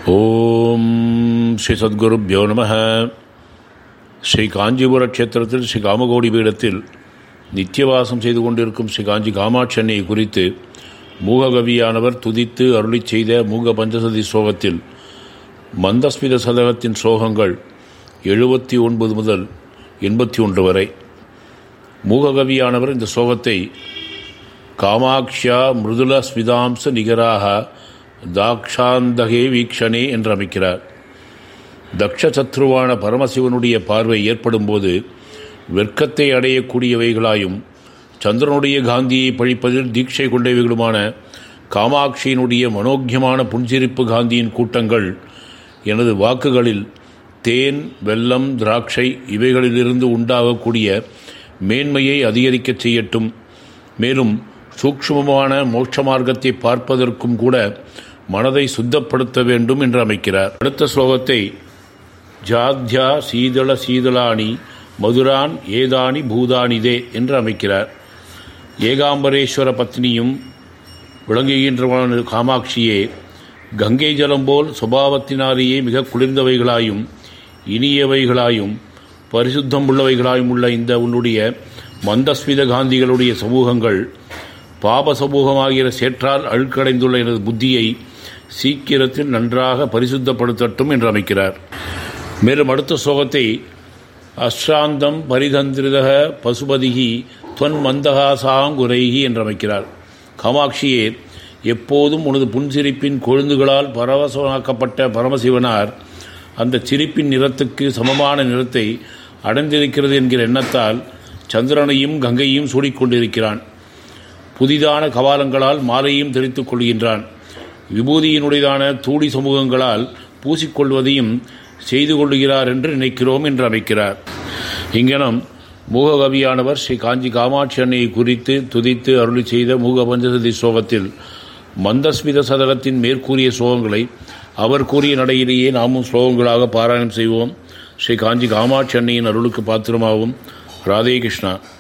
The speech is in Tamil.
ஓம் ஸ்ரீ சத்குருப்யோ நமः. ஸ்ரீ காஞ்சிபுர க்ஷேத்திரத்தில் ஸ்ரீ காமகோடி பீடத்தில் நித்தியவாசம் செய்து கொண்டிருக்கும் ஸ்ரீ காஞ்சி காமாட்சி அன்னையை குறித்து மூககவியானவர் துதித்து அருளிச் செய்த மூக பஞ்சசதி ஸ்லோகத்தில் மந்தஸ்மித சதகத்தின் ஸ்லோகங்கள் 79 முதல் 81 வரை. மூககவியானவர் இந்த ஸ்லோகத்தை காமாக்ஷ்யா மிருதுல ஸ்மிதாம்ச நிகராக தாக்ஷாந்தகே வீக்ஷணே என்று அமைக்கிறார். தக்ஷசத்ருவான பரமசிவனுடைய பார்வை ஏற்படும் போது வெட்கத்தை அடையக்கூடியவைகளாயும் சந்திரனுடைய காந்தியை பழிப்பதில் தீட்சை கொண்டவைகளுமான காமாட்சியினுடைய மனோக்கியமான புன்சிரிப்பு காந்தியின் கூட்டங்கள் எனது வாக்குகளில் தேன், வெல்லம், திராட்சை இவைகளிலிருந்து உண்டாகக்கூடிய மேன்மையை அதிகரிக்கச் செய்யட்டும். மேலும் சூக்ஷ்மமான மோட்ச மார்க்கத்தை பார்ப்பதற்கும் கூட மனதை சுத்தப்படுத்த வேண்டும் என்று அமைக்கிறார். அடுத்த ஸ்லோகத்தை ஜாத்யா சீதள சீதளானி மதுரான் ஏதானி பூதானிதே என்று அமைக்கிறார். ஏகாம்பரேஸ்வர பத்னியும் விளங்குகின்றவன காமாட்சியே, கங்கை ஜலம் போல் சுபாவத்தினாலேயே மிக குளிர்ந்தவைகளாயும் இனியவைகளாயும் பரிசுத்தம் உள்ளவைகளாயும் உள்ள இந்த உன்னுடைய மந்தஸ்மித காந்திகளுடைய சமூகங்கள் பாப சமூகமாகிற சேற்றால் அழுக்கடைந்துள்ள எனது புத்தியை சீக்கிரத்தில் நன்றாக பரிசுத்தப்படுத்தட்டும் என்று அமைக்கிறார். மேலும் அடுத்த ஸ்லோகத்தை அஸ்ராந்தம் பரிதந்திரிதக பசுபதிகி தொன் மந்தகாசாங்குரைகி என்று அமைக்கிறார். காமாட்சியே, எப்போதும் உனது புன்சிரிப்பின் கொழுந்துகளால் பரவசமாக்கப்பட்ட பரமசிவனார் அந்த சிரிப்பின் நிறத்துக்கு சமமான நிறத்தை அடைந்திருக்கிறது என்கிற எண்ணத்தால் சந்திரனையும் கங்கையும் சூடிக்கொண்டிருக்கிறான். புதிதான கபாலங்களால் மாலையும் தெரித்துக் கொள்கின்றான். விபூதியினுடையதான தூளி சமூகங்களால் பூசிக்கொள்வதையும் செய்து கொள்கிறார் என்று நினைக்கிறோம் என்று அமைக்கிறார். இங்கனம் மூககவியானவர் ஸ்ரீ காஞ்சி காமாட்சி அன்னையை குறித்து துதித்து அருளி செய்த மூக பஞ்சசதி ஸ்லோகத்தில் மந்தஸ்மித சதகத்தின் மேற்கூறிய ஸ்லோகங்களை அவர் கூறிய நடையிலேயே நாமும் ஸ்லோகங்களாக பாராயணம் செய்வோம். ஸ்ரீ காஞ்சி காமாட்சி அன்னையின் அருளுக்கு பாத்திரமாகவும். ராதே கிருஷ்ணா.